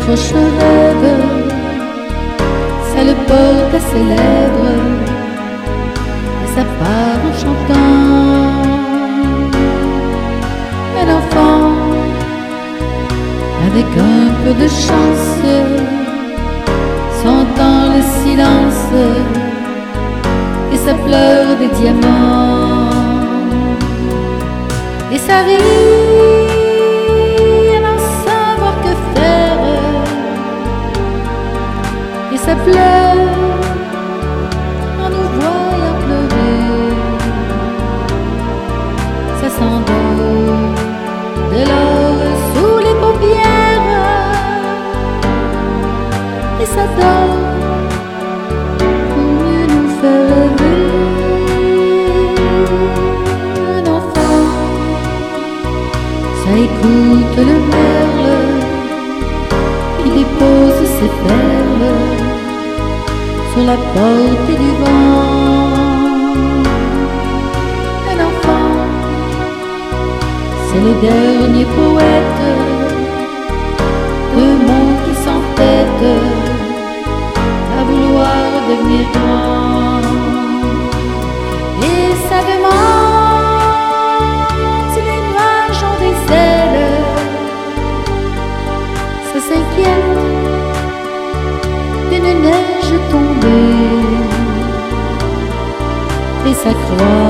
décroche le rêve, ça le porte à ses lèvres, et ça part en chantant. Un enfant avec un peu de chance sentant le silence, et ça pleure des diamants, et ça rit sans savoir que faire, et ça pleure en nous voyant pleurer. Ça s'endort de l'or sous les paupières, et ça dort pour mieux nous faire rêver. Un enfant, ça écoute le merle qui dépose ses perles sur la portée du vent. Un enfant, c'est le dernier poète, deux mots qui s'entêtent à vouloir devenir grand. Et ça demande si les nuages ont des ailes, ça s'inquiète d'une neige tombée, et ça croit